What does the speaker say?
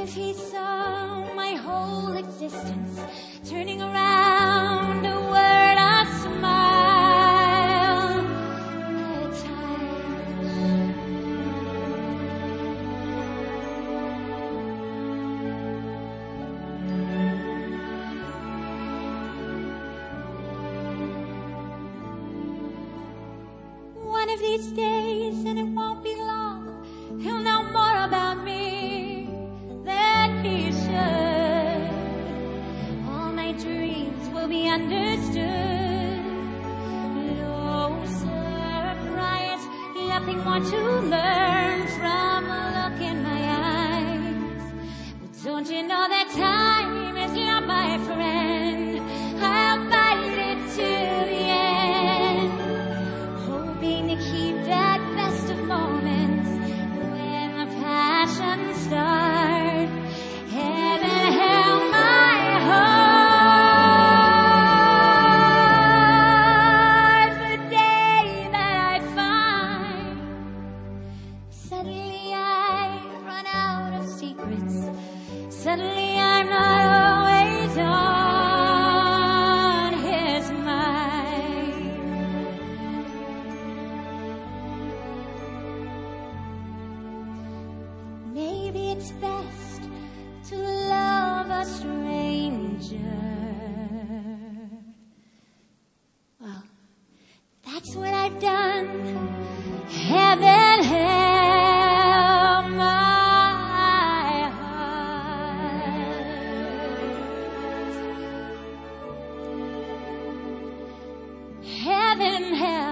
if he saw my whole existence turning around a word, a smile, a touch. One of these days, and it won't be long, he'll know more about me than he should. All my dreams will be understood. No surprise, nothing more to learn from a look in my eyes. But don't you know that time is not my friend? I'll fight it to the end, hoping to keep that best of moments when the passion starts. Heaven held my heart the day that I find suddenly I run out of secrets. Suddenly I'm not always on his mind. Maybe it's best to love a stranger. Well, that's what I've done. Heaven held my heart. Heaven held